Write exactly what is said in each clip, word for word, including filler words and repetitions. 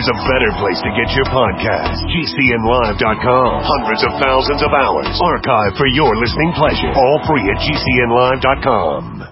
there's a better place to get your podcast. G C N live dot com. Hundreds of thousands of hours archived for your listening pleasure. All free at G C N live dot com.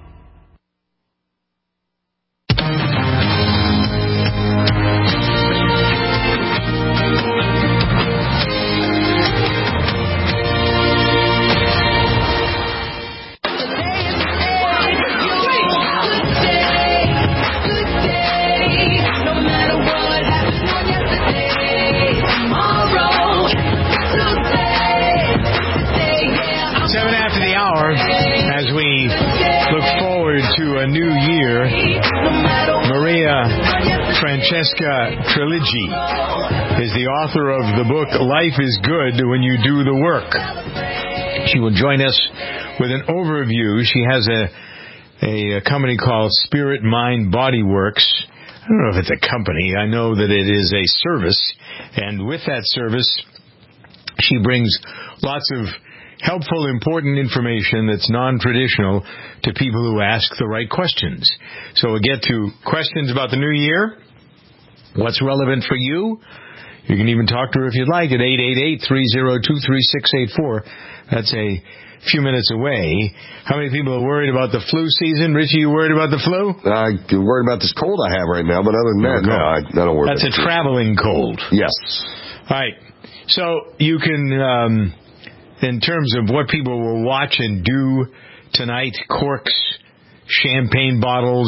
Francesca Treligi is the author of the book Life is Good When You Do the Work. She will join us with an overview. She has a, a, a company called Spirit Mind Body Works. I don't know if it's a company. I know that it is a service. And with that service, she brings lots of helpful, important information that's non-traditional to people who ask the right questions. So we'll get to questions about the new year. What's relevant for you? You can even talk to her if you'd like at eight eight eight, three oh two, three six eight four. That's a few minutes away. How many people are worried about the flu season? Richie, you worried about the flu? I'm worried about this cold I have right now, but other than that, no, I, I don't worry That's about it. That's a traveling cold. Yes. All right. So you can, um, in terms of what people will watch and do tonight, corks, champagne bottles,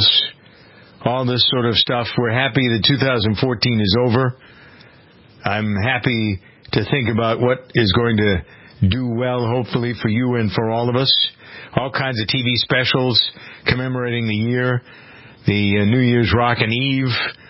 all this sort of stuff. We're happy that two thousand fourteen is over. I'm happy to think about what is going to do well, hopefully, for you and for all of us. All kinds of T V specials commemorating the year. The uh, New Year's Rockin' Eve,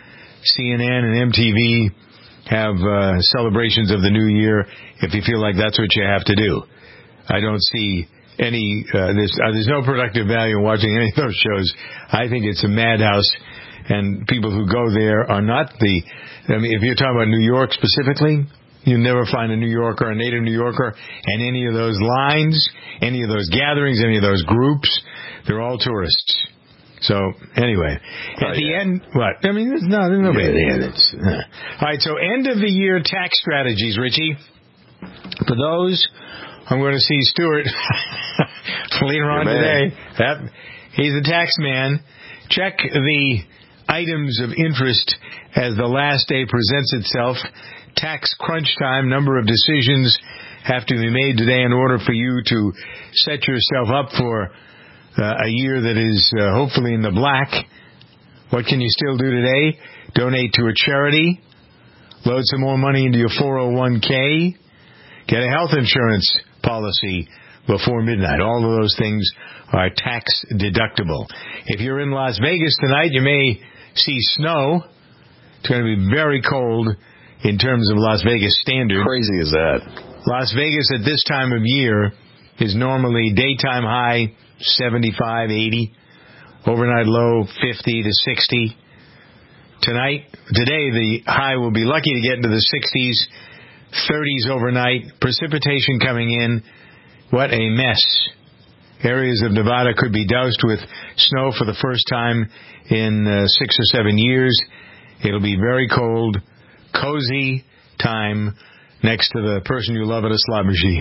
C N N and M T V have uh, celebrations of the New Year if you feel like that's what you have to do. I don't see any, uh, there's, uh, there's no productive value in watching any of those shows. I think it's a madhouse, and people who go there are not the, I mean, if you're talking about New York specifically, you never find a New Yorker, a native New Yorker, and any of those lines, any of those gatherings, any of those groups, they're all tourists. So, anyway, at oh, the yeah. end, what? I mean, there's, no, there's nobody yeah. there. That's, uh. All right, so end of the year tax strategies, Richie. For those, I'm going to see Stuart later on today. That, he's a tax man. Check the items of interest as the last day presents itself. Tax crunch time, number of decisions have to be made today in order for you to set yourself up for uh, a year that is uh, hopefully in the black. What can you still do today? Donate to a charity. Load some more money into your four oh one k. Get a health insurance policy before midnight. All of those things are tax deductible. If you're in Las Vegas tonight, you may see snow. It's going to be very cold in terms of Las Vegas standard. Crazy is that? Las Vegas at this time of year is normally daytime high seventy-five, eighty, overnight low fifty to sixty. Tonight, today the high will be lucky to get into the sixties, thirties overnight, precipitation coming in. What a mess. Areas of Nevada could be doused with snow for the first time in uh, six or seven years. It'll be very cold, cozy time next to the person you love at a slot machine.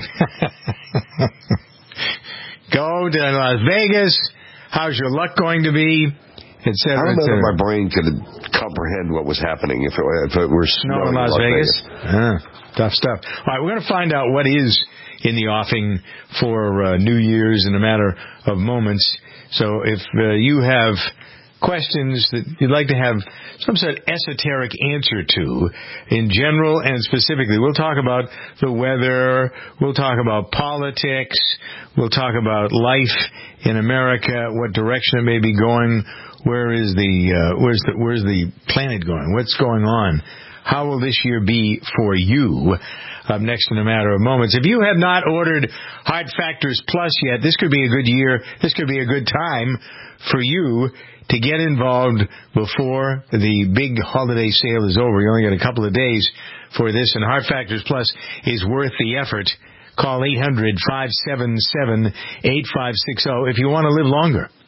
Go to Las Vegas. How's your luck going to be? Et cetera, I don't know if my et brain could comprehend what was happening if it, if it were snow in Las, Las Vegas. Vegas. Ah, tough stuff. All right, we're going to find out what is in the offing for uh, New Year's in a matter of moments. So if uh, you have questions that you'd like to have some sort of esoteric answer to, in general and specifically, we'll talk about the weather, we'll talk about politics, we'll talk about life in America, what direction it may be going, where is the uh, where's the where's the planet going, what's going on, how will this year be for you? Up next in a matter of moments. If you have not ordered Heart Factors Plus yet, this could be a good year. This could be a good time for you to get involved before the big holiday sale is over. You only got a couple of days for this, and Heart Factors Plus is worth the effort. Call eight hundred, five seven seven, eight five six zero if you want to live longer.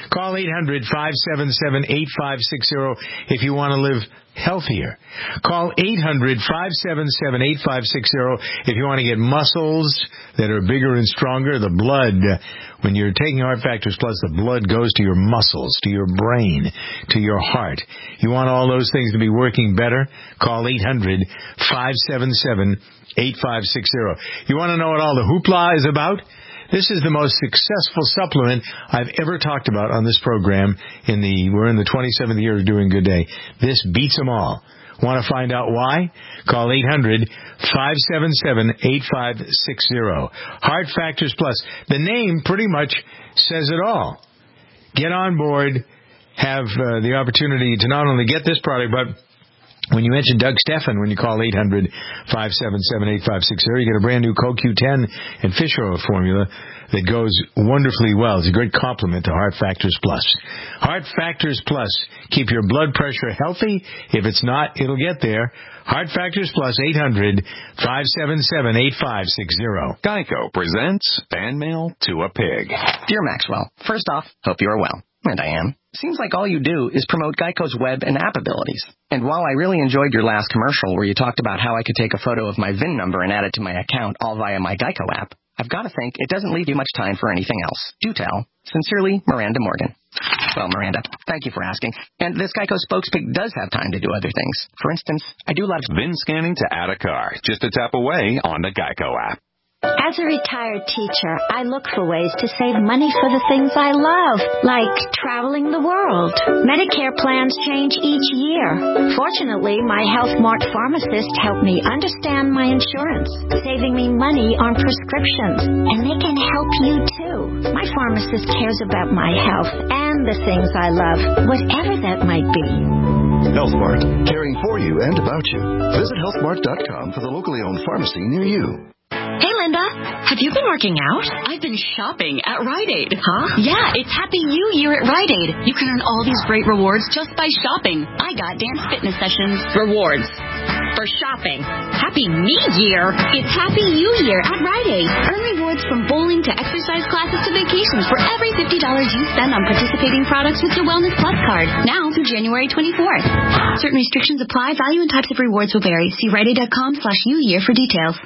Call eight hundred, five seven seven, eight five six zero if you want to live healthier. Call eight hundred, five seven seven, eight five six zero if you want to get muscles that are bigger and stronger. The blood, when you're taking Heart Factors Plus, the blood goes to your muscles, to your brain, to your heart. You want all those things to be working better? Call eight hundred, five seven seven, eight five six zero. You want to know what all the hoopla is about? This is the most successful supplement I've ever talked about on this program. In the We're in the twenty-seventh year of Doing Good Day. This beats them all. Want to find out why? Call eight hundred, five seven seven, eight five six zero. Heart Factors Plus. The name pretty much says it all. Get on board. Have uh, the opportunity to not only get this product, but when you mention Doug Steffen, when you call eight hundred, five seven seven, eight five six zero, you get a brand new Co Q ten and fish oil formula that goes wonderfully well. It's a great complement to Heart Factors Plus. Heart Factors Plus. Keep your blood pressure healthy. If it's not, it'll get there. Heart Factors Plus, eight hundred, five seven seven, eight five six zero. Geico presents Fan Mail to a Pig. Dear Maxwell, first off, hope you are well. And I am. Seems like all you do is promote Geico's web and app abilities. And while I really enjoyed your last commercial where you talked about how I could take a photo of my V I N number and add it to my account all via my Geico app, I've got to think it doesn't leave you much time for anything else. Do tell. Sincerely, Miranda Morgan. Well, Miranda, thank you for asking. And this Geico spokespig does have time to do other things. For instance, I do a lot of V I N scanning to add a car. Just a tap away on the Geico app. As a retired teacher, I look for ways to save money for the things I love, like traveling the world. Medicare plans change each year. Fortunately, my Health Mart pharmacist helped me understand my insurance, saving me money on prescriptions. And they can help you, too. My pharmacist cares about my health and the things I love, whatever that might be. Health Mart, caring for you and about you. Visit health mart dot com for the locally owned pharmacy near you. Hey, Linda, have you been working out? I've been shopping at Rite Aid. Huh? Yeah, it's Happy New Year at Rite Aid. You can earn all these great rewards just by shopping. I got dance fitness sessions. Rewards for shopping. Happy New Year. It's Happy New Year at Rite Aid. Earn rewards from bowling to exercise classes to vacations for every fifty dollars you spend on participating products with your Wellness Plus card. Now through January twenty-fourth. Certain restrictions apply. Value and types of rewards will vary. See rite aid dot com slash new year for details.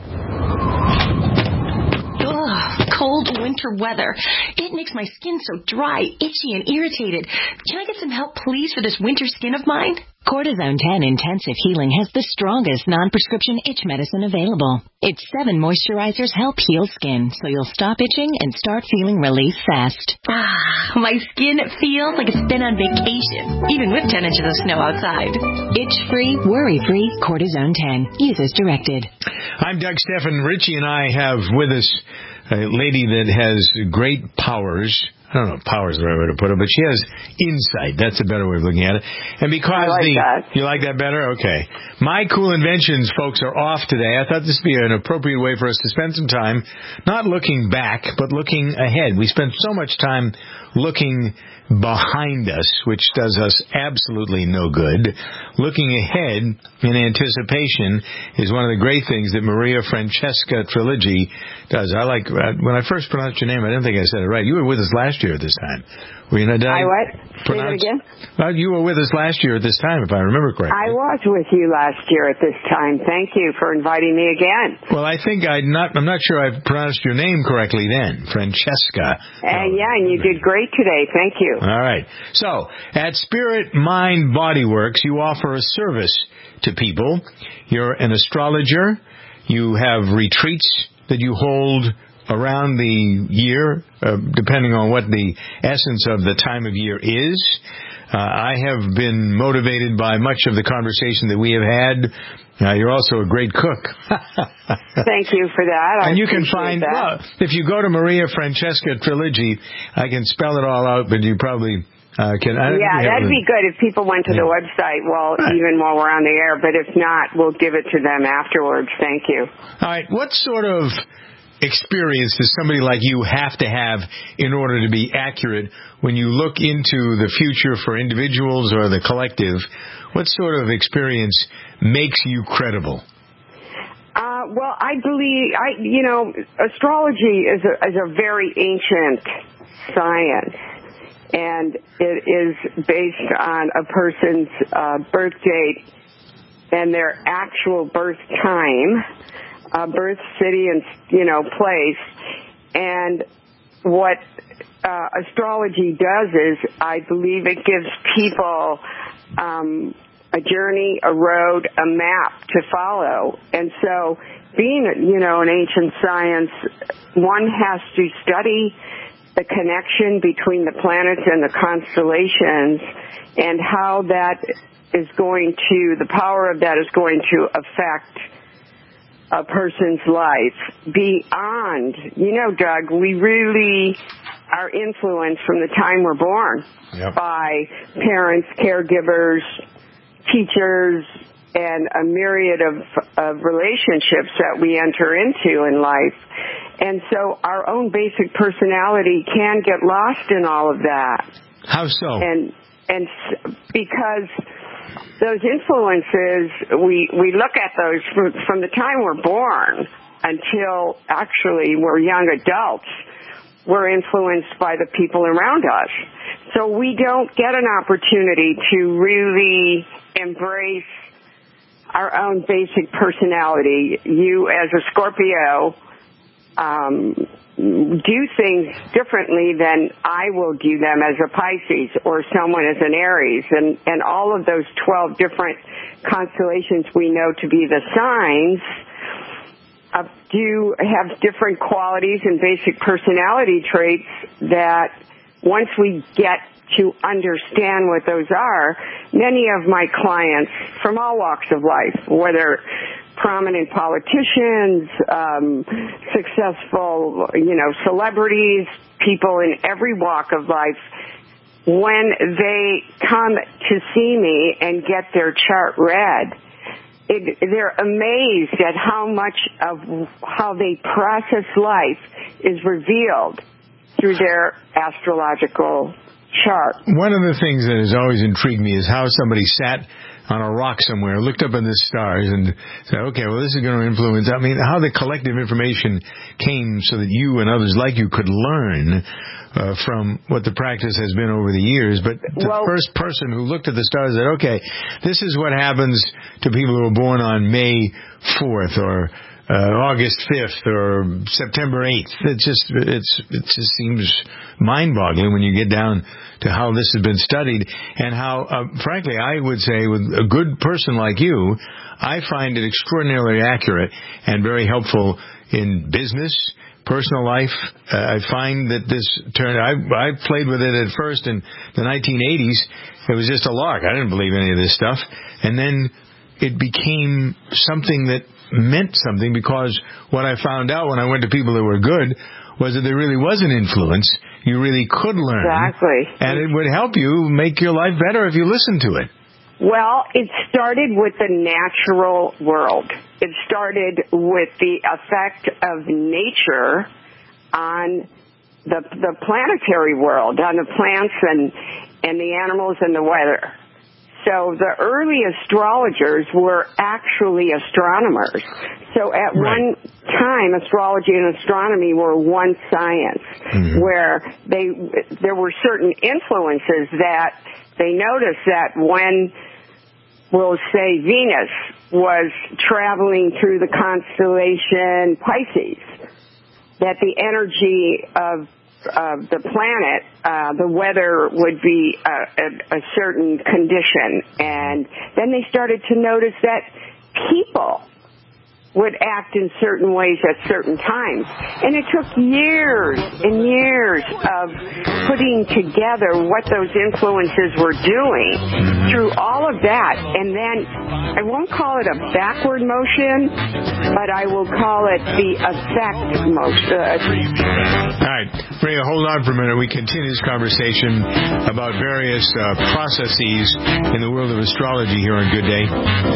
Cold winter weather. It makes my skin so dry, itchy, and irritated. Can I get some help, please, for this winter skin of mine? Cortisone ten Intensive Healing has the strongest non-prescription itch medicine available. Its seven moisturizers help heal skin, so you'll stop itching and start feeling relief fast. Ah, my skin feels like it's been on vacation, even with ten inches of snow outside. Itch-free, worry-free Cortisone ten. Use as directed. I'm Doug Steffen. Richie and I have with us a lady that has great powers. I don't know if power is the right way to put it, but she has insight. That's a better way of looking at it. And because I like the that. You like that better? Okay. My Cool Inventions folks are off today. I thought this would be an appropriate way for us to spend some time not looking back, but looking ahead. We spend so much time looking behind us, which does us absolutely no good. Looking ahead in anticipation is one of the great things that Maria Francesca Trilogy does. I like, when I first pronounced your name, I didn't think I said it right. You were with us last year at this time. Were you not? I what? Say that again? Well, you were with us last year at this time, if I remember correctly. I was with you last year at this time. Thank you for inviting me again. Well, I think I not. I'm not sure I pronounced your name correctly then, Francesca. Uh, yeah, and you did great today. Thank you. All right. So, at Spirit Mind Body Works, you offer a service to people. You're an astrologer. You have retreats that you hold around the year, uh, depending on what the essence of the time of year is. Uh, I have been motivated by much of the conversation that we have had. Uh, you're also a great cook. Thank you for that. I and you can find, that. well, if you go to Maria Francesca Trilogy, I can spell it all out, but you probably uh, can. I yeah, that'd be good if people went to yeah. the website, well, right. even while we're on the air. But if not, we'll give it to them afterwards. Thank you. All right. What sort of experience does somebody like you have to have in order to be accurate when you look into the future for individuals or the collective? What sort of experience makes you credible? Uh, well, I believe, I you know, astrology is a, is a very ancient science. and it is based on a person's uh, birth date and their actual birth time, uh, birth, city, and, you know, place. And what uh, astrology does is, I believe it gives people um, a journey, a road, a map to follow. And so being, you know, an ancient science, one has to study the connection between the planets and the constellations and how that is going to, the power of that is going to affect a person's life beyond, you know, Doug, we really are influenced from the time we're born yep. by parents, caregivers, teachers, and a myriad of, of relationships that we enter into in life. And so our own basic personality can get lost in all of that. How so? And and because those influences, we, we look at those from, from the time we're born until actually we're young adults. We're influenced by the people around us. So we don't get an opportunity to really embrace our own basic personality. You, as a Scorpio, um, do things differently than I will do them as a Pisces or someone as an Aries. And, and all of those twelve different constellations we know to be the signs uh, do have different qualities and basic personality traits that once we get to understand what those are, many of my clients from all walks of life, whether prominent politicians, um, successful, you know, celebrities, people in every walk of life, when they come to see me and get their chart read, it, they're amazed at how much of how they process life is revealed through their astrological chart. One of the things that has always intrigued me is how somebody sat on a rock somewhere, looked up in the stars, and said, okay, well, this is going to influence. I mean, how the collective information came so that you and others like you could learn uh, from what the practice has been over the years. But the well, first person who looked at the stars said, okay, this is what happens to people who were born on May fourth or Uh, August fifth or September eighth. It just it's it just seems mind-boggling when you get down to how this has been studied and how, uh, frankly, I would say with a good person like you, I find it extraordinarily accurate and very helpful in business, personal life. Uh, I find that this turned. I I played with it at first in the nineteen eighties. It was just a lark. I didn't believe any of this stuff, and then it became something that meant something, because what I found out when I went to people that were good was that there really was an influence. You really could learn. Exactly. And it would help you make your life better if you listened to it. Well, it started with the natural world. It started with the effect of nature on the the planetary world, on the plants and, and the animals and the weather. So the early astrologers were actually astronomers. So at right. one time, astrology and astronomy were one science, mm-hmm. where they there were certain influences that they noticed that when, we'll say, Venus was traveling through the constellation Pisces, that the energy of Uh, the planet, uh, the weather would be a, a, a certain condition. And then they started to notice that people would act in certain ways at certain times. And it took years and years of putting together what those influences were doing through all of that. And then I won't call it a backward motion, but I will call it the effect motion. All right, Rhea, hold on for a minute. We continue this conversation about various uh, processes in the world of astrology here on Good Day.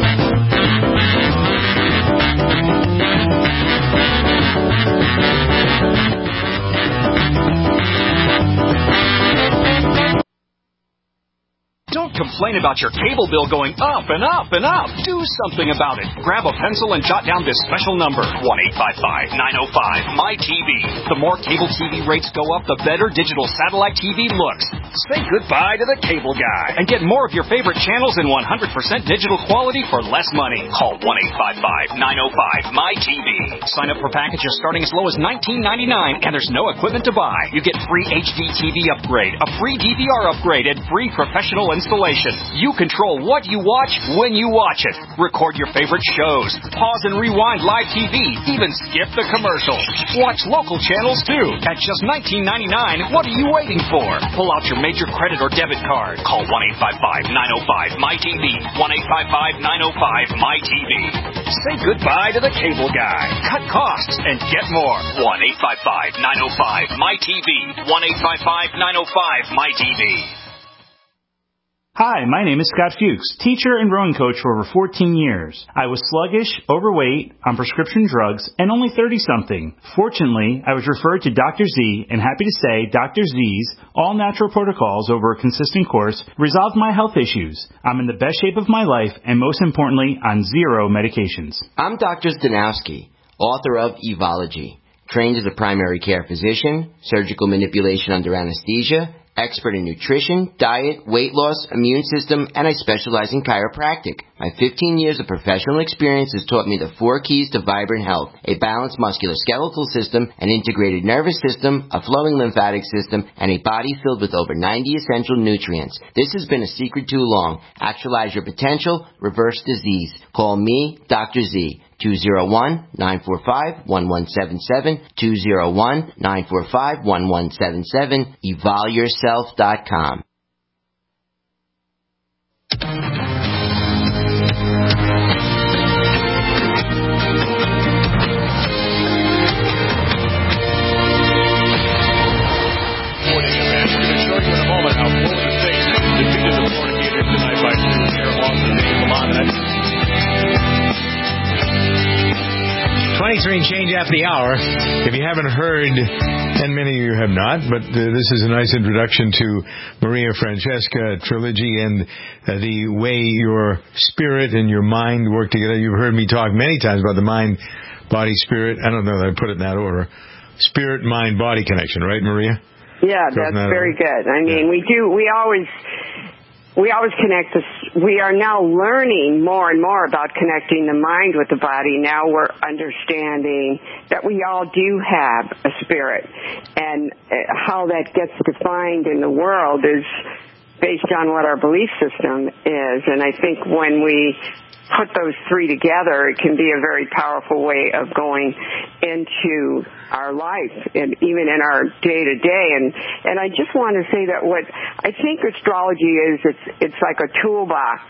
Don't complain about your cable bill going up and up and up. Do something about it. Grab a pencil and jot down this special number, one eight five five, nine oh five, M Y T V. The more cable T V rates go up, the better digital satellite T V looks. Say goodbye to the cable guy and get more of your favorite channels in one hundred percent digital quality for less money. Call one eight five five, nine oh five, M Y T V. Sign up for packages starting as low as nineteen ninety-nine, and there's no equipment to buy. You get free H D T V upgrade, a free D V R upgrade, and free professional installation. You control what you watch when you watch it. Record your favorite shows, pause and rewind live T V, even skip the commercials. Watch local channels too. At just nineteen ninety-nine, what are you waiting for? Pull out your major credit or debit card. Call one eight five five, nine oh five, M Y T V. one eight five five, nine oh five, M Y T V. Say goodbye to the cable guy. Cut costs and get more. one eight five five, nine oh five, M Y T V. one eight five five, nine oh five, M Y T V. Hi, my name is Scott Fuchs, teacher and rowing coach for over fourteen years. I was sluggish, overweight, on prescription drugs, and only thirty-something. Fortunately, I was referred to Doctor Z, and happy to say Doctor Z's all-natural protocols over a consistent course resolved my health issues. I'm in the best shape of my life, and most importantly, on zero medications. I'm Doctor Zdanowski, author of Evology, trained as a primary care physician, surgical manipulation under anesthesia, expert in nutrition, diet, weight loss, immune system, and I specialize in chiropractic. My fifteen years of professional experience has taught me the four keys to vibrant health: a balanced musculoskeletal system, an integrated nervous system, a flowing lymphatic system, and a body filled with over ninety essential nutrients. This has been a secret too long. Actualize your potential, reverse disease. Call me, Doctor Z. two oh one, nine four five, one one seven seven, two oh one, nine four five, one one seven seven, evol yourself dot com. twenty-three and change after the hour. If you haven't heard, and many of you have not, but uh, this is a nice introduction to Maria Francesca Trilogy and uh, the way your spirit and your mind work together. You've heard me talk many times about the mind, body, spirit. I don't know that I put it in that order. Spirit, mind, body connection, right, Maria? Yeah, that's that very order? Good. I mean, yeah. we do, we always... We always connect this. We are now learning more and more about connecting the mind with the body. Now we're understanding that we all do have a spirit, and how that gets defined in the world is based on what our belief system is. And I think when we put those three together, it can be a very powerful way of going into our life and even in our day-to-day. And and I just want to say that what I think astrology is, it's it's like a toolbox.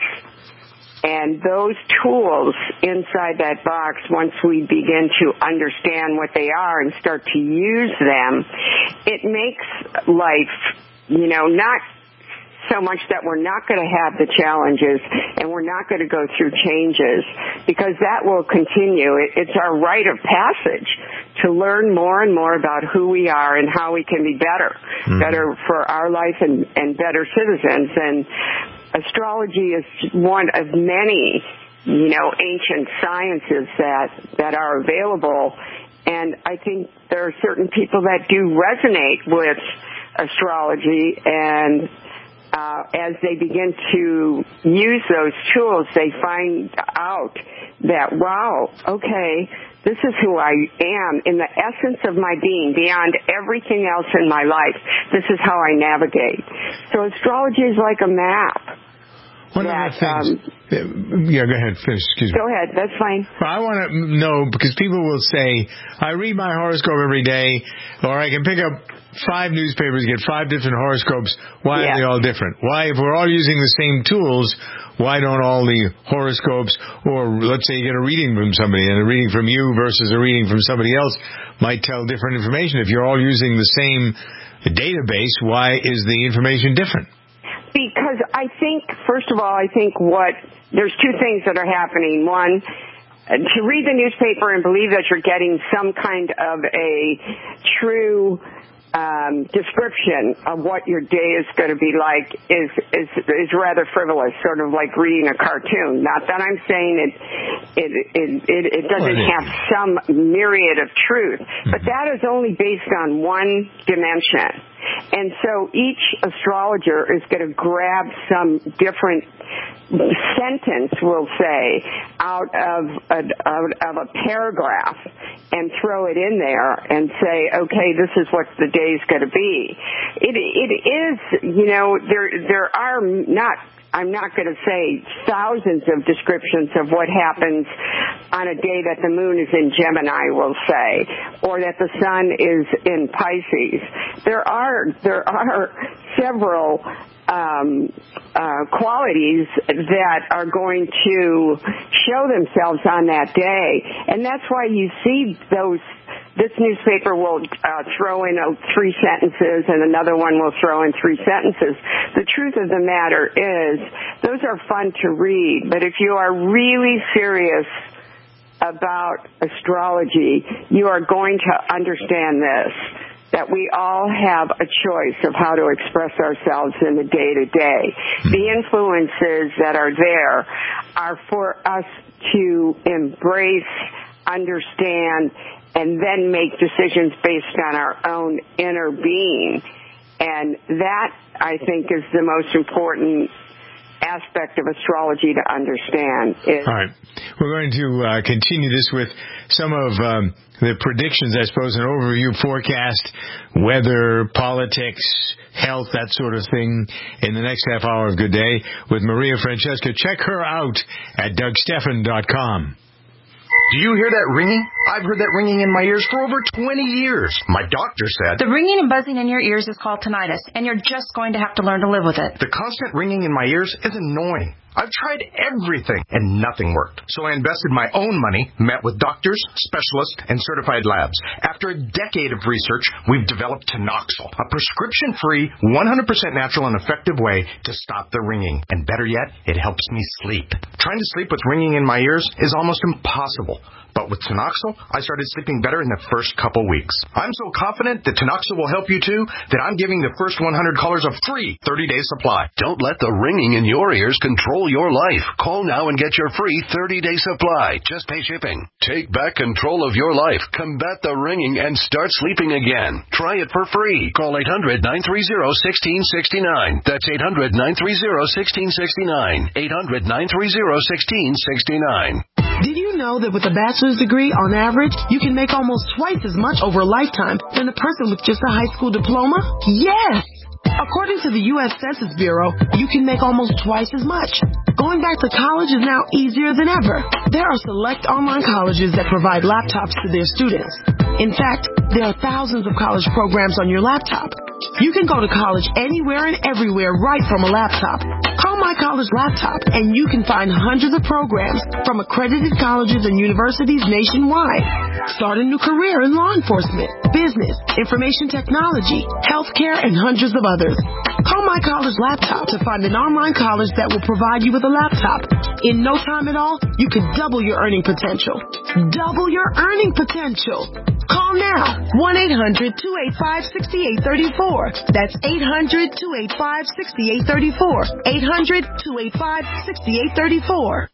And those tools inside that box, once we begin to understand what they are and start to use them, it makes life, you know, not so much that we're not going to have the challenges and we're not going to go through changes, because that will continue. It, it's our rite of passage to learn more and more about who we are and how we can be better, mm-hmm. better for our life and, and better citizens. And astrology is one of many, you know, ancient sciences that, that are available. And I think there are certain people that do resonate with astrology, and Uh, as they begin to use those tools, they find out that, wow, okay, this is who I am in the essence of my being, beyond everything else in my life. This is how I navigate. So astrology is like a map. One that, of the things, um, yeah, go ahead, finish, excuse me. Go ahead, that's fine. Well, I want to know, because people will say, I read my horoscope every day, or I can pick up five newspapers, get five different horoscopes. Why yeah. are they all different? Why, if we're all using the same tools, why don't all the horoscopes, or let's say you get a reading from somebody, and a reading from you versus a reading from somebody else might tell different information. If you're all using the same database, why is the information different? Because I think, first of all, I think what, there's two things that are happening. One, to read the newspaper and believe that you're getting some kind of a true um, description of what your day is going to be like is, is is rather frivolous, sort of like reading a cartoon. Not that I'm saying it it it it, it doesn't have some myriad of truth, but that is only based on one dimension. And so each astrologer is going to grab some different sentence, we'll say, out of a, out of a paragraph and throw it in there and say, okay, this is what the day's going to be. It it is, you know, there there are not. I'm not going to say thousands of descriptions of what happens on a day that the moon is in Gemini, we'll say, or that the sun is in Pisces. There are there are several um, uh, qualities that are going to show themselves on that day, and that's why you see those. This newspaper will uh, throw in uh, three sentences, and another one will throw in three sentences. The truth of the matter is, those are fun to read, but if you are really serious about astrology, you are going to understand this, that we all have a choice of how to express ourselves in the day-to-day. The influences that are there are for us to embrace, understand, and then make decisions based on our own inner being. And that, I think, is the most important aspect of astrology to understand. Is All right. We're going to uh, continue this with some of um, the predictions, I suppose, an overview forecast, weather, politics, health, that sort of thing, in the next half hour of Good Day with Maria Francesca. Check her out at Doug Stephan dot com. Do you hear that ringing? I've heard that ringing in my ears for over twenty years. My doctor said... The ringing and buzzing in your ears is called tinnitus, and you're just going to have to learn to live with it. The constant ringing in my ears is annoying. I've tried everything, and nothing worked. So I invested my own money, met with doctors, specialists, and certified labs. After a decade of research, we've developed Tinoxil, a prescription-free, one hundred percent natural and effective way to stop the ringing. And better yet, it helps me sleep. Trying to sleep with ringing in my ears is almost impossible. But with Tinoxil, I started sleeping better in the first couple weeks. I'm so confident that Tinoxil will help you too that I'm giving the first one hundred callers a free thirty-day supply. Don't let the ringing in your ears control your life. Call now and get your free thirty-day supply. Just pay shipping. Take back control of your life. Combat the ringing and start sleeping again. Try it for free. Call eight hundred, nine three zero, one six six nine. That's eight hundred, nine three zero, one six six nine. eight hundred, nine three zero, one six six nine. Did you know that with a bachelor's degree, on average, you can make almost twice as much over a lifetime than a person with just a high school diploma? Yes! According to the U S Census Bureau, you can make almost twice as much. Going back to college is now easier than ever. There are select online colleges that provide laptops to their students. In fact, there are thousands of college programs on your laptop. You can go to college anywhere and everywhere right from a laptop. Call My College Laptop, and you can find hundreds of programs from accredited colleges and universities nationwide. Start a new career in law enforcement, business, information technology, healthcare, and hundreds of others. Call My College Laptop to find an online college that will provide you with a laptop. In no time at all, you could double your earning potential. Double your earning potential. Call now, one eight hundred, two eight five, six eight three four. That's eight hundred, two eight five, six eight three four. eight hundred, two eight five, six eight three four.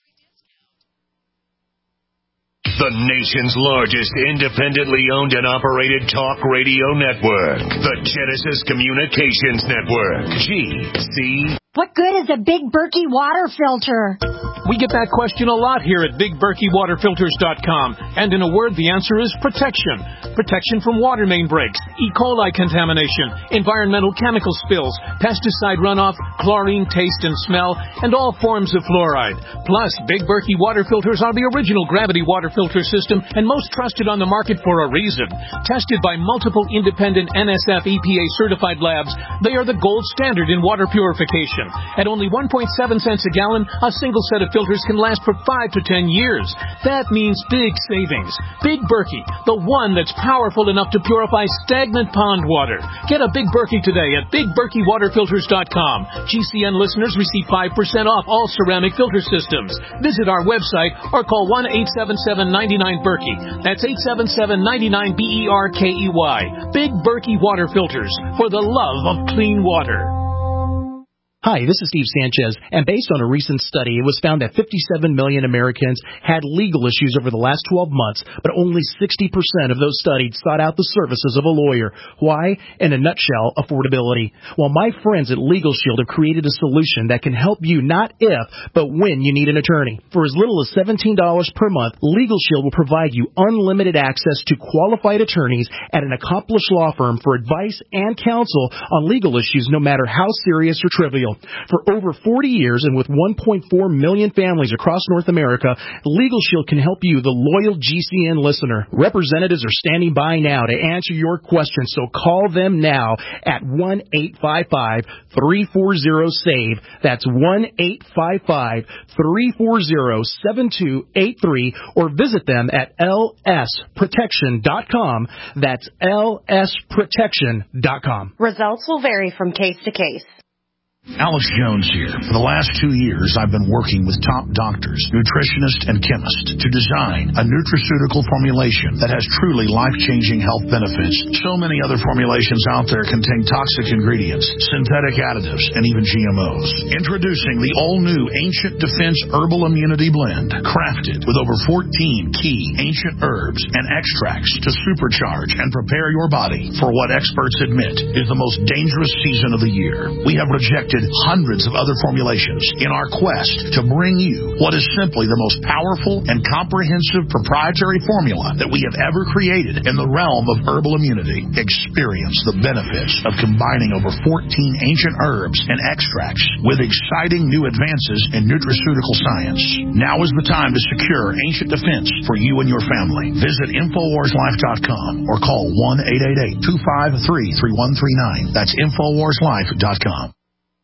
The nation's largest independently owned and operated talk radio network. The Genesis Communications Network. G C. What good is a Big Berkey water filter? We get that question a lot here at Big Berkey Water Filters dot com. And in a word, the answer is protection. Protection from water main breaks, E. coli contamination, environmental chemical spills, pesticide runoff, chlorine taste and smell, and all forms of fluoride. Plus, Big Berkey water filters are the original gravity water filter system and most trusted on the market for a reason. Tested by multiple independent N S F E P A certified labs, they are the gold standard in water purification. At only one point seven cents a gallon, a single set of filters can last for five to ten years. That means big savings. Big Berkey, the one that's powerful enough to purify stagnant pond water. Get a Big Berkey today at Big Berkey Water Filters dot com. G C N listeners receive five percent off all ceramic filter systems. Visit our website or call one eight seven seven, nine nine, Berkey. That's eight seven seven, nine nine, B E R K E Y. Big Berkey Water Filters, for the love of clean water. Hi, this is Steve Sanchez, and based on a recent study, it was found that fifty-seven million Americans had legal issues over the last twelve months, but only sixty percent of those studied sought out the services of a lawyer. Why? In a nutshell, affordability. Well, my friends at Legal Shield have created a solution that can help you not if, but when you need an attorney. For as little as seventeen dollars per month, Legal Shield will provide you unlimited access to qualified attorneys at an accomplished law firm for advice and counsel on legal issues, no matter how serious or trivial. For over forty years and with one point four million families across North America, Legal Shield can help you, the loyal G C N listener. Representatives are standing by now to answer your questions, so call them now at one eight five five, three four zero, S A V E. That's one eight five five, three four zero, seven two eight three, or visit them at L S protection dot com. That's L S protection dot com. Results will vary from case to case. Alex Jones here. For the last two years, I've been working with top doctors, nutritionists, and chemists to design a nutraceutical formulation that has truly life-changing health benefits. So many other formulations out there contain toxic ingredients, synthetic additives, and even G M Os. Introducing the all-new Ancient Defense Herbal Immunity Blend, crafted with over fourteen key ancient herbs and extracts to supercharge and prepare your body for what experts admit is the most dangerous season of the year. We have rejected hundreds of other formulations in our quest to bring you what is simply the most powerful and comprehensive proprietary formula that we have ever created in the realm of herbal immunity. Experience the benefits of combining over fourteen ancient herbs and extracts with exciting new advances in nutraceutical science. Now is the time to secure Ancient Defense for you and your family. Visit Infowars Life dot com or call one eight eight eight, two five three, three one three nine. That's Infowars Life dot com.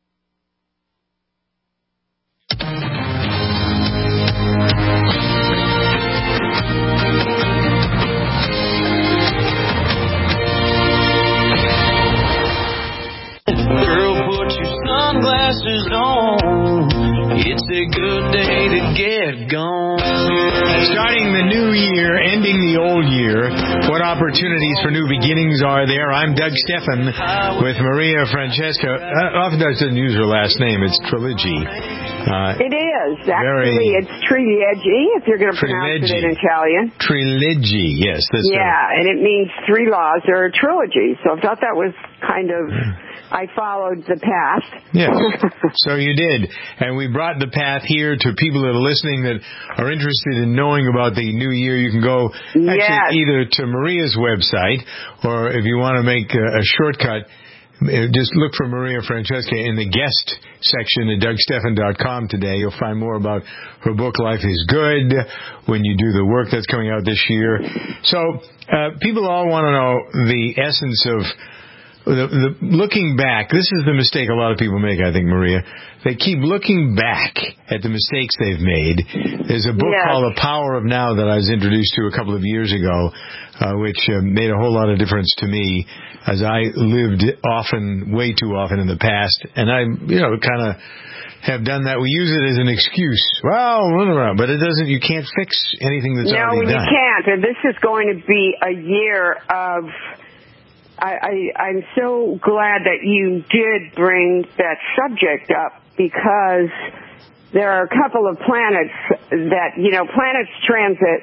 Girl, put your sunglasses on. It's a good day to get gone. Starting the new year, ending the old year, what opportunities for new beginnings are there? I'm Doug Stephan with Maria Francesca. Uh, often doesn't use her last name. It's Trilogy. Uh, it is. Very Actually, it's Trileggi, if you're going to pronounce it in Italian. Trileggi, yes. That's yeah, right. And it means three laws or a trilogy. So I thought that was kind of... I followed the path. Yes, so you did. And we brought the path here to people that are listening that are interested in knowing about the new year. You can go actually yes. either to Maria's website, or if you want to make a, a shortcut, just look for Maria Francesca in the guest section at Doug Stephan dot com today. You'll find more about her book, Life is Good, when you do the work that's coming out this year. So uh, people all want to know the essence of The, the, looking back. This is the mistake a lot of people make, I think, Maria. They keep looking back at the mistakes they've made. There's a book yes. called The Power of Now that I was introduced to a couple of years ago, uh, which uh, made a whole lot of difference to me as I lived often, way too often in the past. And I, you know, kind of have done that. We use it as an excuse. Well, run around, but it doesn't. You can't fix anything that's no, already done. No, you can't. And this is going to be a year of... I, I, I'm so glad that you did bring that subject up, because there are a couple of planets that, you know, planets transit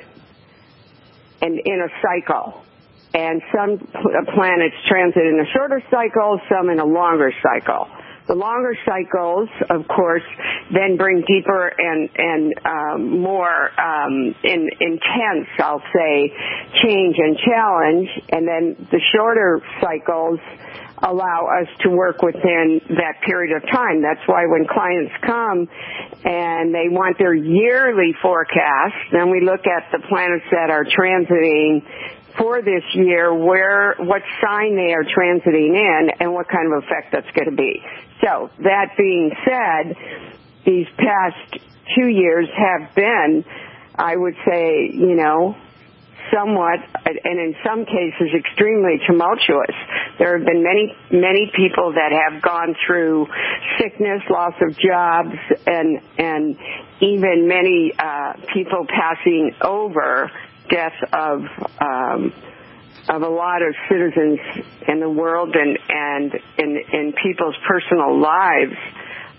in, in a cycle. And some planets transit in a shorter cycle, some in a longer cycle. The longer cycles, of course, then bring deeper and, and um, more um, in, intense, I'll say, change and challenge. And then the shorter cycles allow us to work within that period of time. That's why when clients come and they want their yearly forecast, then we look at the planets that are transiting for this year, where, what sign they are transiting in, and what kind of effect that's going to be. So, that being said, these past two years have been, I would say, you know, somewhat, and in some cases, extremely tumultuous. There have been many, many people that have gone through sickness, loss of jobs, and, and even many uh, people passing over death of um, of a lot of citizens in the world and and in, in people's personal lives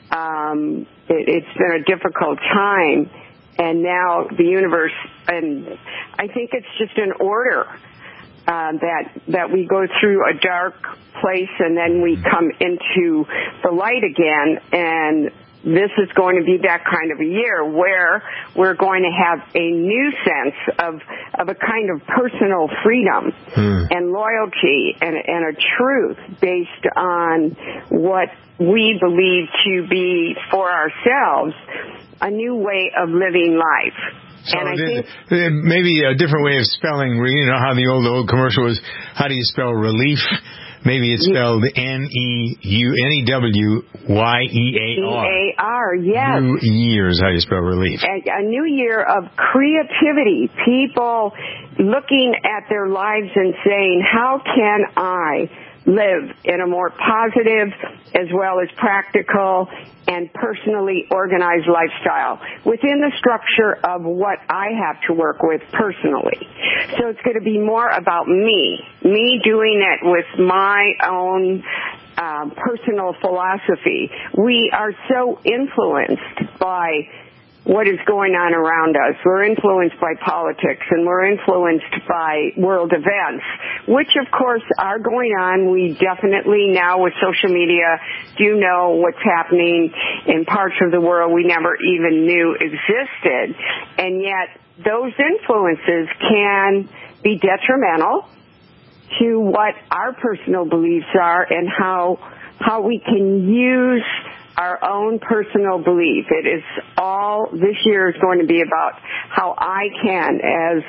Um, it, it's been a difficult time, and now the universe, and I think it's just an order uh, that that we go through a dark place and then we come into the light again, and this is going to be that kind of a year where we're going to have a new sense of of a kind of personal freedom hmm. and loyalty and, and a truth based on what we believe to be for ourselves a new way of living life. So and I think maybe a different way of spelling, you know how the old old commercial was, how do you spell relief? Maybe it's spelled N E U N E W Y E A R. E A R, yes. New years, how you spell relief. A, a new year of creativity. People looking at their lives and saying, how can I live in a more positive as well as practical and personally organized lifestyle within the structure of what I have to work with personally. So it's going to be more about me, me doing it with my own um, personal philosophy. We are so influenced by what is going on around us. We're influenced by politics, and we're influenced by world events, which, of course, are going on. We definitely now with social media do know what's happening in parts of the world we never even knew existed. And yet those influences can be detrimental to what our personal beliefs are and how how we can use our own personal belief. It is all, this year is going to be about how I can, as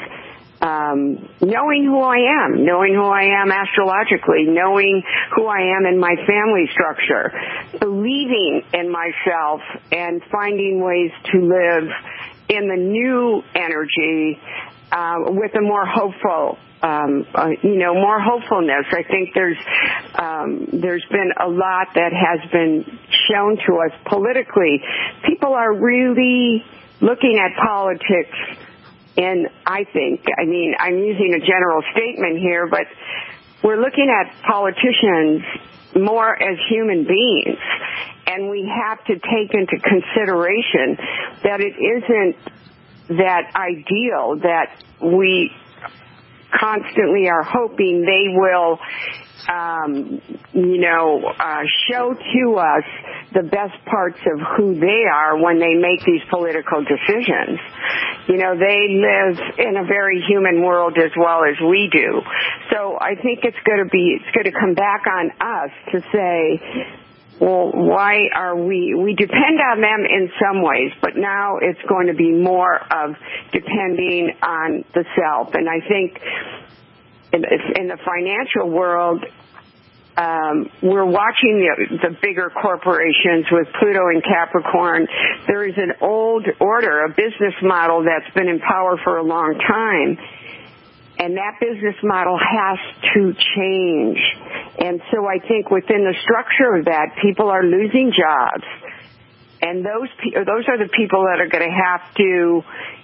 um, knowing who I am, knowing who I am astrologically, knowing who I am in my family structure, believing in myself and finding ways to live in the new energy uh, with a more hopeful Um, uh, you know, more hopefulness. I think there's um, there's been a lot that has been shown to us politically. People are really looking at politics, and I think, I mean, I'm using a general statement here, but we're looking at politicians more as human beings, and we have to take into consideration that it isn't that ideal that we constantly are hoping they will, um, you know, uh, show to us the best parts of who they are when they make these political decisions. You know, they live in a very human world as well as we do. So I think it's going to be, it's going to come back on us to say, well, why are we, we depend on them in some ways, but now it's going to be more of depending on the self. And I think in, in the financial world, um, we're watching the, the bigger corporations with Pluto and Capricorn. There is an old order, a business model that's been in power for a long time. And that business model has to change. And so I think within the structure of that, people are losing jobs. And those pe- those are the people that are going to have to,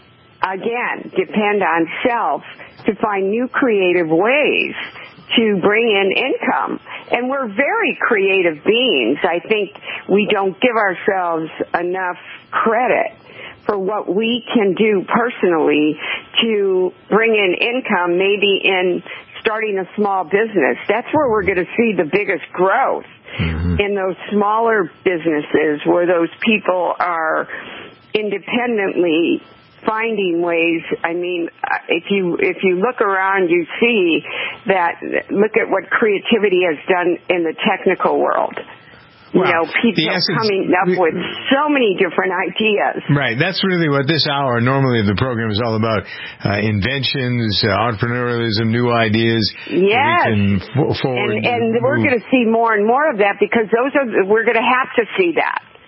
again, depend on self to find new creative ways to bring in income. And we're very creative beings. I think we don't give ourselves enough credit for what we can do personally to bring in income, maybe in starting a small business. That's where we're going to see the biggest growth, mm-hmm. in those smaller businesses where those people are independently finding ways. I mean, if you if you look around, you see that, look at what creativity has done in the technical world. You well, know, people essence, coming up with so many different ideas. Right. That's really what this hour, normally the program is all about. Uh, inventions, uh, entrepreneurialism, new ideas. Yes. We can f- forward and and we're going to see more and more of that because those are, we're going to have to see that. Hmm.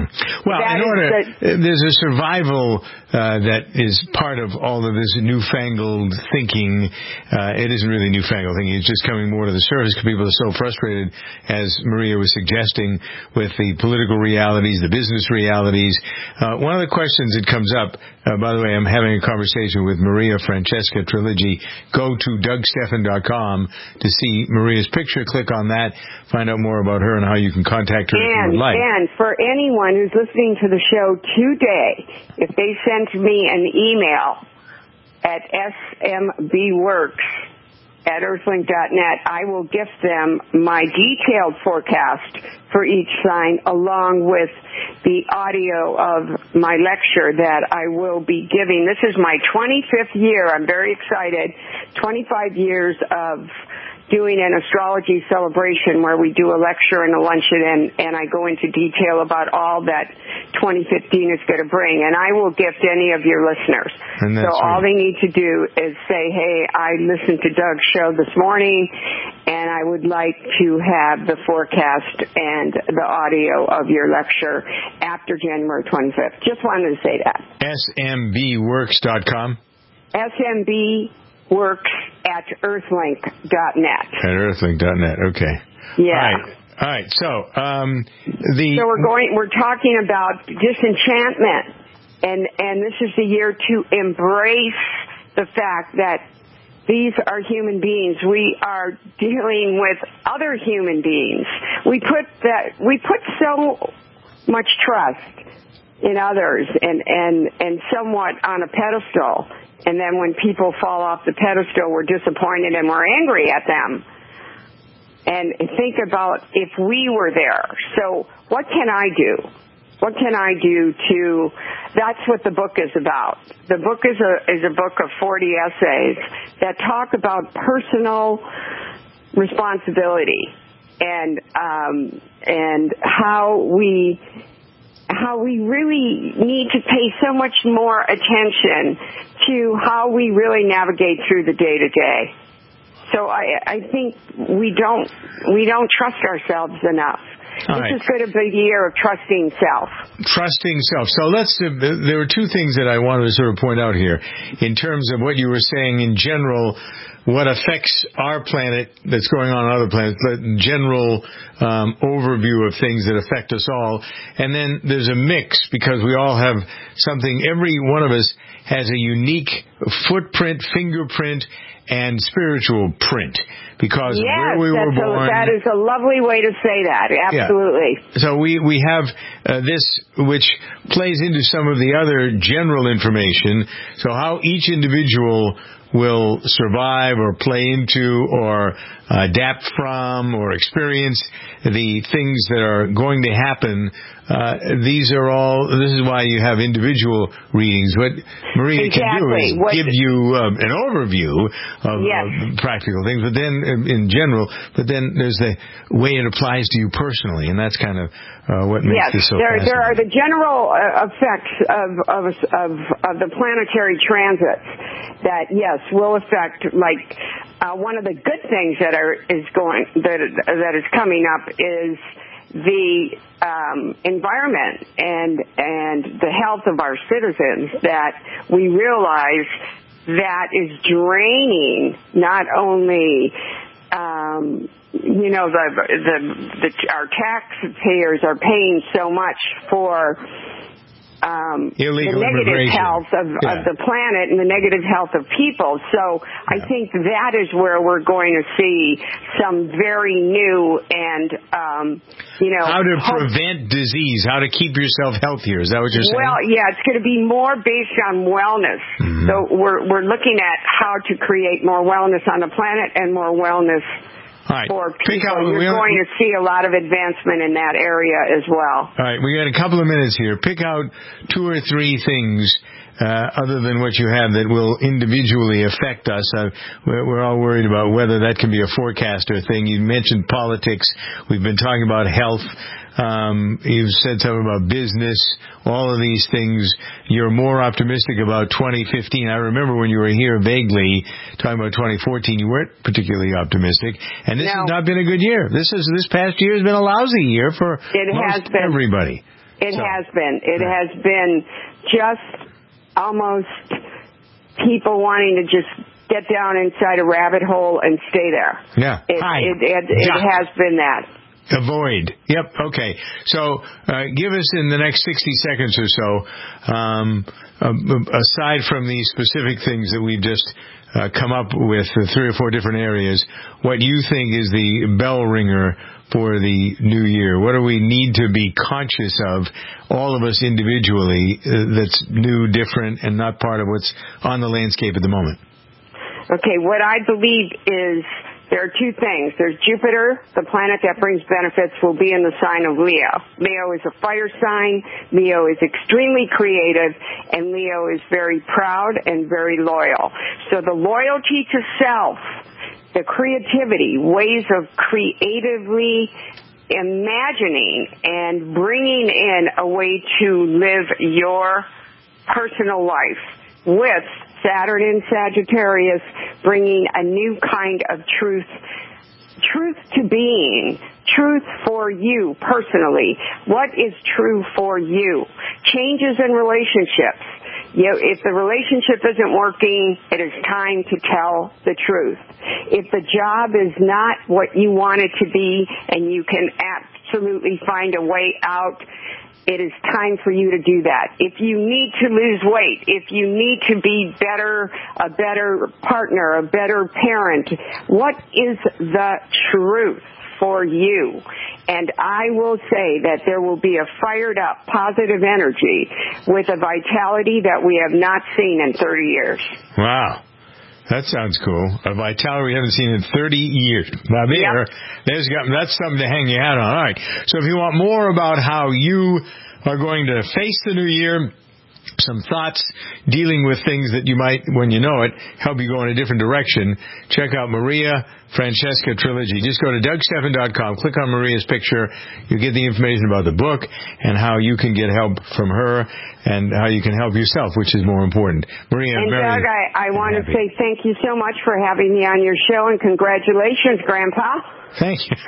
Well, that in order, the, there's a survival uh, that is part of all of this newfangled thinking. Uh, it isn't really newfangled thinking. It's just coming more to the surface because people are so frustrated, as Maria was suggesting, with the political realities, the business realities. Uh, one of the questions that comes up, uh, by the way, I'm having a conversation with Maria Francesca Trilogy. Go to Doug Stephan dot com to see Maria's picture. Click on that. Find out more about her and how you can contact her and, if you would like. And for anyone who's listening to the show today, if they send me an email at s m b works at earthlink dot net, I will gift them my detailed forecast for each sign along with the audio of my lecture that I will be giving. This is my twenty-fifth year. I'm very excited. twenty-five years of doing an astrology celebration where we do a lecture and a luncheon, and, and I go into detail about all that twenty fifteen is going to bring. And I will gift any of your listeners. So all they need to do is say, hey, I listened to Doug's show this morning, and I would like to have the forecast and the audio of your lecture after January twenty-fifth. Just wanted to say that. S M B works dot com? S M B works at earthlink dot net. At earthlink dot net, okay. Yeah. All right. All right. So, um, the so we're going. We're talking about disenchantment, and and this is the year to embrace the fact that these are human beings. We are dealing with other human beings. We put that. We put so much trust in others, and and and somewhat on a pedestal. And then when people fall off the pedestal, we're disappointed and we're angry at them. And think about if we were there. So what can I do? What can I do to, that's what the book is about. The book is a, is a book of forty essays that talk about personal responsibility and, um, and how we, how we really need to pay so much more attention to how we really navigate through the day to day. So I, I think we don't we don't trust ourselves enough. All this right. is going to be the year of trusting self. Trusting self. So let's. Uh, there were two things that I wanted to sort of point out here, in terms of what you were saying in general. What affects our planet that's going on on other planets, the general um, overview of things that affect us all. And then there's a mix, because we all have something, every one of us has a unique footprint, fingerprint, and spiritual print. Because yes, where we were that's born... A, that is a lovely way to say that, absolutely. Yeah. So we, we have uh, this, which plays into some of the other general information. So how each individual will survive or play into or adapt from or experience the things that are going to happen. Uh, these are all, this is why you have individual readings. What Maria exactly. can do is what, give you um, an overview of, yes. of practical things, but then in general, but then there's the way it applies to you personally, and that's kind of uh, what makes yes, this so there, fascinating. there are the general uh, effects of, of, of, of the planetary transits that, yes, will affect, like, uh, one of the good things that are is going that that is coming up is the um, environment and and the health of our citizens, that we realize that is draining not only um, you know the, the the our taxpayers are paying so much for Um, Illegal the negative immigration. health of, yeah. of the planet and the negative health of people. So yeah. I think that is where we're going to see some very new and, um, you know... How to hope- prevent disease, how to keep yourself healthier. Is that what you're saying? Well, yeah, it's going to be more based on wellness. Mm-hmm. So we're we're looking at how to create more wellness on the planet and more wellness All right. for Pick people. out, You're we going to see a lot of advancement in that area as well. All right, we got a couple of minutes here. Pick out two or three things uh, other than what you have that will individually affect us. Uh, we're, we're all worried about whether that can be a forecaster thing. You mentioned politics. We've been talking about health. Um, you've said something about business, all of these things. You're more optimistic about twenty fifteen. I remember when you were here vaguely talking about twenty fourteen, you weren't particularly optimistic. And this no. has not been a good year. This is this past year has been a lousy year for it most has been. everybody. It So, has been. It has been just almost people wanting to just get down inside a rabbit hole and stay there. Yeah. It, Hi. it, it, it Yeah. has been that. Avoid. Yep. Okay. So, uh, give us in the next sixty seconds or so, um, uh, aside from these specific things that we've just uh, come up with, uh, three or four different areas, what you think is the bell ringer for the new year? What do we need to be conscious of, all of us individually, uh, that's new, different, and not part of what's on the landscape at the moment? Okay, what I believe is there are two things. There's Jupiter, the planet that brings benefits, will be in the sign of Leo. Leo is a fire sign. Leo is extremely creative, and Leo is very proud and very loyal. So the loyalty to self, the creativity, ways of creatively imagining and bringing in a way to live your personal life with Saturn in Sagittarius, bringing a new kind of truth, truth to being, truth for you personally. What is true for you? Changes in relationships. You know, if the relationship isn't working, it is time to tell the truth. If the job is not what you want it to be and you can absolutely find a way out, it is time for you to do that. If you need to lose weight, if you need to be better, a better partner, a better parent, what is the truth for you? And I will say that there will be a fired up, positive energy with a vitality that we have not seen in thirty years. Wow. That sounds cool. A vitality we haven't seen in thirty years. Now there, yep. there's got, that's something to hang your hat on. All right. So if you want more about how you are going to face the new year, some thoughts dealing with things that you might, when you know it, help you go in a different direction, check out Maria Francesca Trilogy. Just go to Doug Stephan dot com, click on Maria's picture. You get the information about the book and how you can get help from her and how you can help yourself, which is more important. Maria, and Mary, Doug, I, I want happy. to say thank you so much for having me on your show, and congratulations, Grandpa. Thank you.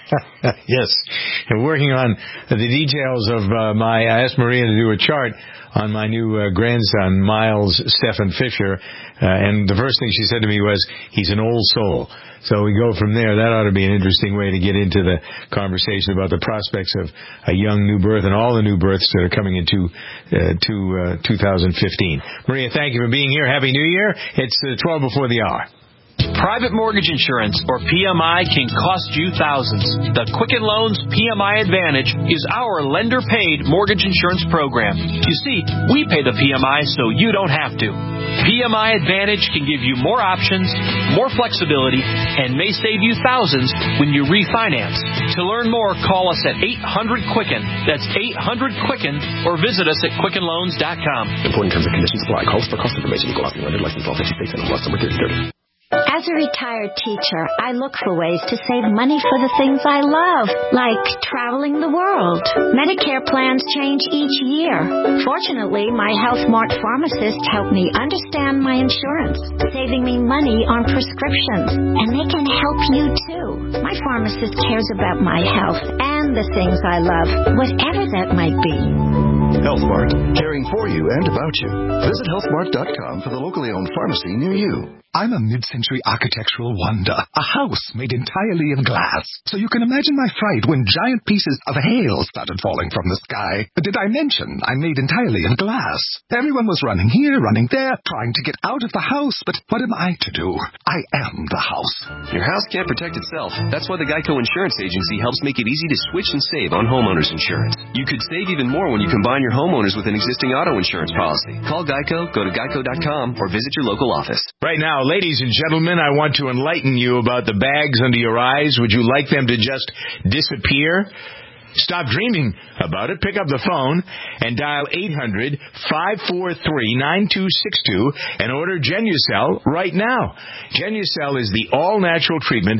Yes. And working on the details of uh, my, I asked Maria to do a chart on my new uh, grandson, Miles Stephan Fisher. Uh, and the first thing she said to me was, he's an old soul. So we go from there. That ought to be an interesting way to get into the conversation about the prospects of a young new birth and all the new births that are coming into uh, to uh, two thousand fifteen. Maria, thank you for being here. Happy New Year. It's uh, twelve before the hour. Private mortgage insurance, or P M I, can cost you thousands. The Quicken Loans P M I Advantage is our lender-paid mortgage insurance program. You see, we pay the P M I so you don't have to. P M I Advantage can give you more options, more flexibility, and may save you thousands when you refinance. To learn more, call us at eight hundred Quicken. That's eight hundred Quicken, or visit us at quicken loans dot com. Important terms and conditions apply. Calls for cost information. Equal housing lender license all fifty states and plus number thirty thirty. As a retired teacher, I look for ways to save money for the things I love, like traveling the world. Medicare plans change each year. Fortunately, my Health Mart pharmacist helped me understand my insurance, saving me money on prescriptions. And they can help you, too. My pharmacist cares about my health and the things I love, whatever that might be. Health Mart, caring for you and about you. Visit health mart dot com for the locally owned pharmacy near you. I'm a mid-century architectural wonder, a house made entirely in glass. So you can imagine my fright when giant pieces of hail started falling from the sky. But did I mention I'm made entirely in glass? Everyone was running here, running there, trying to get out of the house, but what am I to do? I am the house. Your house can't protect itself. That's why the Geico Insurance Agency helps make it easy to switch and save on homeowners insurance. You could save even more when you combine your homeowners with an existing auto insurance policy. Call Geico, go to geico dot com, or visit your local office. Right now, ladies and gentlemen, I want to enlighten you about the bags under your eyes. Would you like them to just disappear? Stop dreaming about it. Pick up the phone and dial eight hundred, five four three, nine two six two and order Genucel right now. Genucel is the all-natural treatment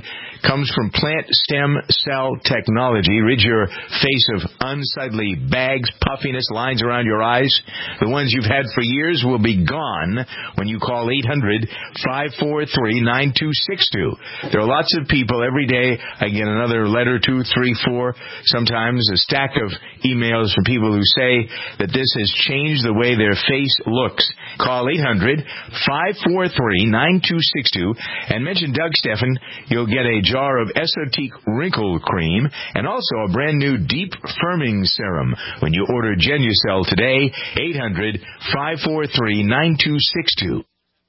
comes from plant stem cell technology. Rid your face of unsightly bags, puffiness, lines around your eyes. The ones you've had for years will be gone when you call eight hundred, five four three, nine two six two. There are lots of people every day. I get another letter, two, three, four, sometimes a stack of emails from people who say that this has changed the way their face looks. Call eight hundred, five four three, nine two six two and mention Doug Steffen. You'll get a jar of Esotique Wrinkle Cream and also a brand new Deep Firming Serum when you order Genucel today. eight hundred, five four three, nine two six two.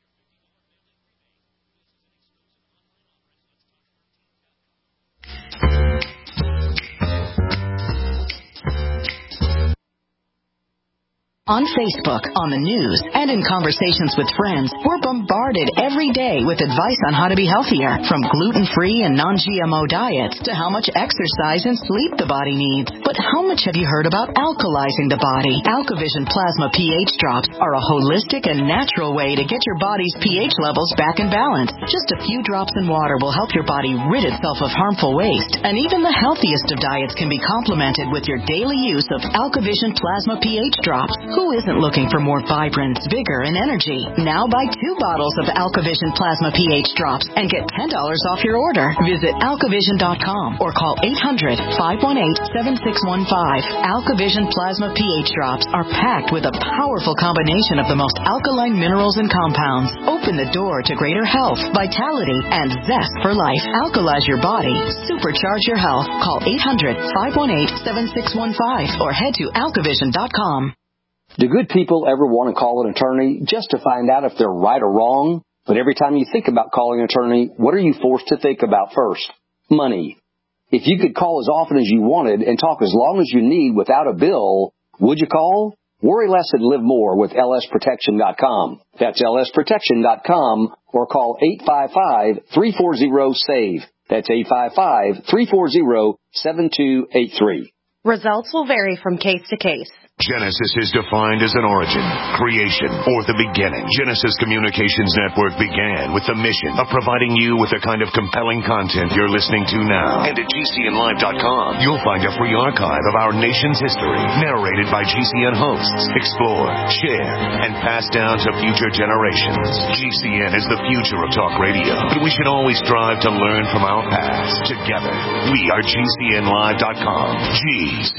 On Facebook, on the news, and in conversations with friends, we're bombarded every day with advice on how to be healthier, from gluten-free and non-G M O diets to how much exercise and sleep the body needs. But how much have you heard about alkalizing the body? AlkaVision Plasma pH drops are a holistic and natural way to get your body's pH levels back in balance. Just a few drops in water will help your body rid itself of harmful waste. And even the healthiest of diets can be complemented with your daily use of AlkaVision Plasma pH drops. Who isn't looking for more vibrance, vigor, and energy? Now buy two bottles of AlkaVision Plasma pH drops and get ten dollars off your order. Visit alkavision dot com or call eight hundred, five one eight, seven six one five. AlkaVision Plasma pH drops are packed with a powerful combination of the most alkaline minerals and compounds. Open the door to greater health, vitality, and zest for life. Alkalize your body. Supercharge your health. Call eight hundred, five one eight, seven six one five or head to alkavision dot com. Do good people ever want to call an attorney just to find out if they're right or wrong? But every time you think about calling an attorney, what are you forced to think about first? Money. If you could call as often as you wanted and talk as long as you need without a bill, would you call? Worry less and live more with L S protection dot com. That's L S protection dot com or call eight five five, three four zero, SAVE. That's eight five five, three four zero, seven two eight three. Results will vary from case to case. Genesis is defined as an origin, creation, or the beginning. Genesis Communications Network began with the mission of providing you with the kind of compelling content you're listening to now. And at G C N live dot com, you'll find a free archive of our nation's history, narrated by G C N hosts, explored, shared, and passed down to future generations. G C N is the future of talk radio, but we should always strive to learn from our past. Together, we are G C N live dot com. G C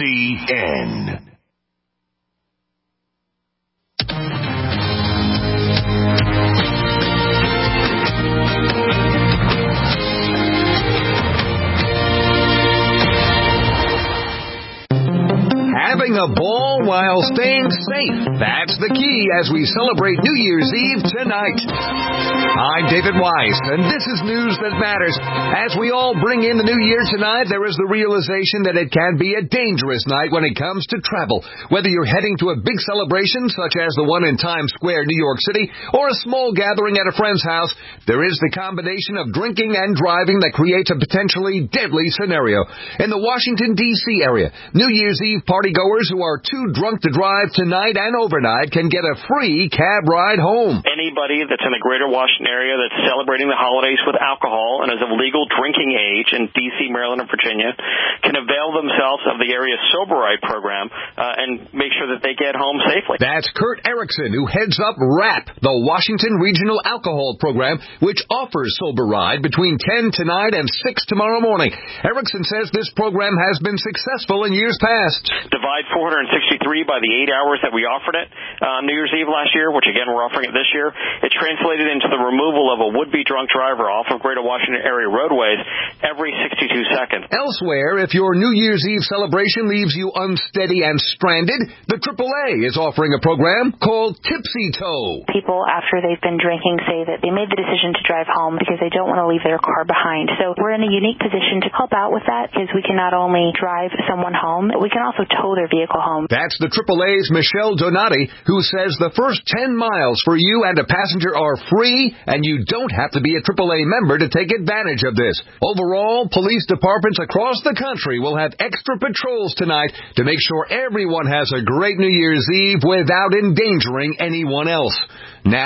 N. Having a ball while staying safe. That's the key as we celebrate New Year's Eve tonight. I'm David Weiss, and this is News That Matters. As we all bring in the new year tonight, there is the realization that it can be a dangerous night when it comes to travel. Whether you're heading to a big celebration, such as the one in Times Square, New York City, or a small gathering at a friend's house, there is the combination of drinking and driving that creates a potentially deadly scenario. In the Washington, D C area, New Year's Eve partygoers who are too drunk to drive tonight and overnight can get a free cab ride home. Anybody that's in the greater Washington area that's celebrating the holidays with alcohol and is of legal drinking age in D C, Maryland, and Virginia can avail themselves of the area's Sober Ride program uh, and make sure that they get home safely. That's Kurt Erickson, who heads up RAP, the Washington Regional Alcohol Program, which offers Sober Ride between ten tonight and six tomorrow morning. Erickson says this program has been successful in years past. Divide four hundred sixty-three by the eight hours that we offered it on uh, New Year's Eve last year, which again we're offering it this year. It translated into the removal of a would-be drunk driver off of Greater Washington area roadways every sixty-two seconds. Elsewhere, if your New Year's Eve celebration leaves you unsteady and stranded, the triple A is offering a program called Tipsy Tow. People, after they've been drinking, say that they made the decision to drive home because they don't want to leave their car behind. So we're in a unique position to help out with that because we can not only drive someone home, we can also tow their vehicle home. That's the triple A's Michelle Donati, who says the first ten miles for you and a passenger are free, and you don't have to be a triple A member to take advantage of this. Overall, police departments across the country will have extra patrols tonight to make sure everyone has a great New Year's Eve without endangering anyone else. Now,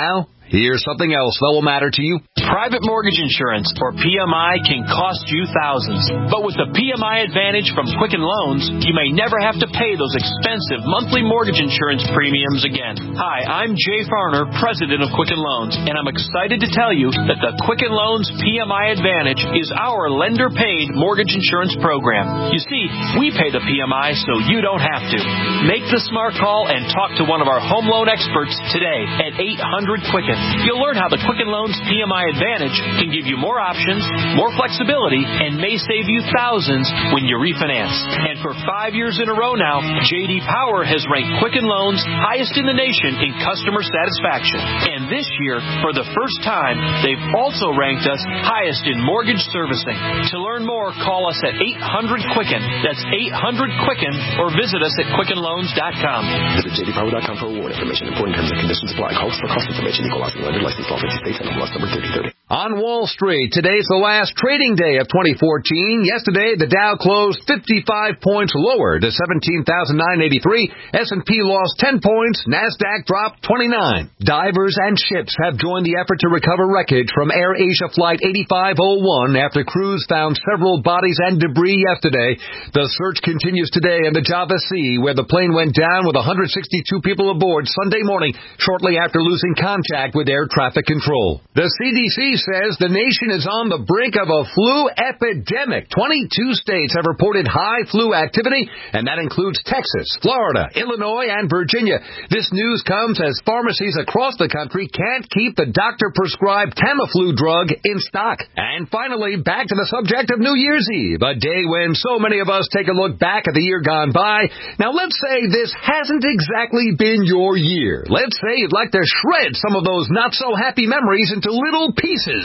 Here's something else that will matter to you. Private mortgage insurance, or P M I, can cost you thousands. But with the P M I Advantage from Quicken Loans, you may never have to pay those expensive monthly mortgage insurance premiums again. Hi, I'm Jay Farner, president of Quicken Loans, and I'm excited to tell you that the Quicken Loans P M I Advantage is our lender-paid mortgage insurance program. You see, we pay the P M I so you don't have to. Make the smart call and talk to one of our home loan experts today at eight hundred Quicken. You'll learn how the Quicken Loans P M I Advantage can give you more options, more flexibility, and may save you thousands when you refinance. And for five years in a row now, J D Power has ranked Quicken Loans highest in the nation in customer satisfaction. And this year, for the first time, they've also ranked us highest in mortgage servicing. To learn more, call us at eight hundred Quicken. That's eight hundred Quicken, or visit us at quicken loans dot com. Visit j d power dot com for award information. Important terms and conditions apply. Calls for cost information. Equal housing lender. License law fifty states and number thirty thirty. On Wall Street, today's the last trading day of twenty fourteen. Yesterday, the Dow closed fifty-five points lower to seventeen thousand nine hundred eighty-three. S and P lost ten points. NASDAQ dropped twenty-nine. Divers and ships have joined the effort to recover wreckage from Air Asia Flight eighty-five oh one after crews found several bodies and debris yesterday. The search continues today in the Java Sea, where the plane went down with one hundred sixty-two people aboard Sunday morning, shortly after losing contact with air traffic control. The C D C says the nation is on the brink of a flu epidemic. twenty-two states have reported high flu activity, and that includes Texas, Florida, Illinois, and Virginia. This news comes as pharmacies across the country can't keep the doctor-prescribed Tamiflu drug in stock. And finally, back to the subject of New Year's Eve, a day when so many of us take a look back at the year gone by. Now, let's say this hasn't exactly been your year. Let's say you'd like to shred some of those not-so-happy memories into little pieces.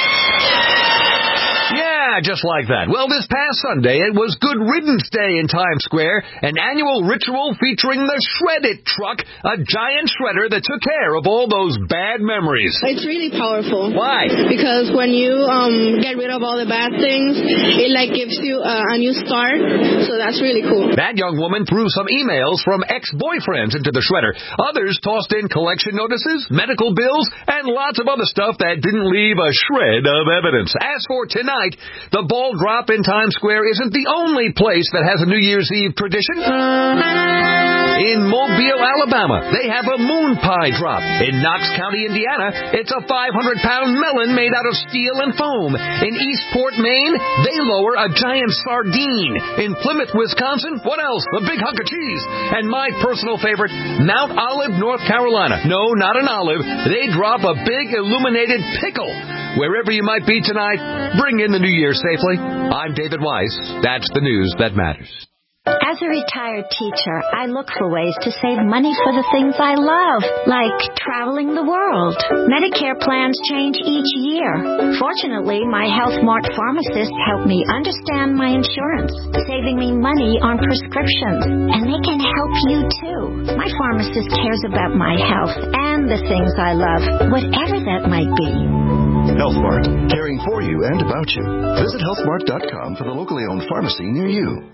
Yeah, just like that. Well, this past Sunday, it was Good Riddance Day in Times Square, an annual ritual featuring the Shred It truck, a giant shredder that took care of all those bad memories. It's really powerful. Why? Because when you um get rid of all the bad things, it like gives you uh, a new start, so that's really cool. That young woman threw some emails from ex-boyfriends into the shredder. Others tossed in collection notices, medical bills, and lots of other stuff that didn't leave a shred of evidence. As for tonight, the ball drop in Times Square isn't the only place that has a New Year's Eve tradition. In Mobile, Alabama, they have a moon pie drop. In Knox County, Indiana, it's a five hundred pound melon made out of steel and foam. In Eastport, Maine, they lower a giant sardine. In Plymouth, Wisconsin, what else? A big hunk of cheese. And my personal favorite, Mount Olive, North Carolina. No, not an olive. They drop a big illuminated pickle. Wherever you might be tonight, bring in the New Year safely. I'm David Weiss. That's the news that matters. As a retired teacher, I look for ways to save money for the things I love, like traveling the world. Medicare plans change each year. Fortunately, my Health Mart pharmacist helped me understand my insurance, saving me money on prescriptions. And they can help you, too. My pharmacist cares about my health and the things I love, whatever that might be. Health Mart, caring for you and about you. Visit health mart dot com for the locally owned pharmacy near you.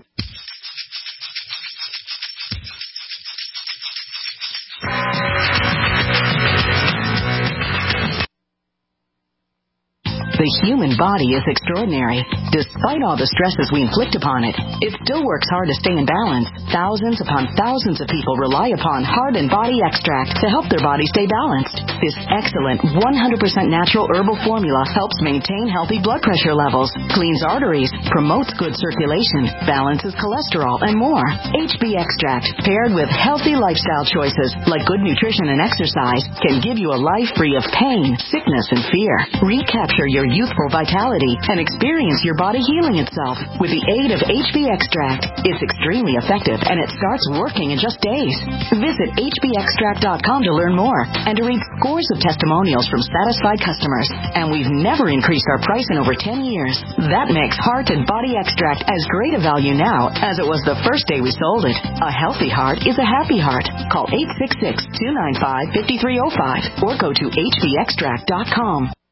The human body is extraordinary. Despite all the stresses we inflict upon it, it still works hard to stay in balance. Thousands upon thousands of people rely upon Heart and Body Extract to help their body stay balanced. This excellent one hundred percent natural herbal formula helps maintain healthy blood pressure levels, cleans arteries, promotes good circulation, balances cholesterol, and more. H B Extract, paired with healthy lifestyle choices like good nutrition and exercise, can give you a life free of pain, sickness, and fear. Recapture your youthful vitality and experience your body healing itself with the aid of H B Extract. It's extremely effective and it starts working in just days. Visit H B extract dot com to learn more and to read scores of testimonials from satisfied customers. And we've never increased our price in over ten years. That makes Heart and Body Extract as great a value now as it was the first day we sold it. A healthy heart is a happy heart. Call eight six six, two nine five, five three zero five or go to H B extract dot com.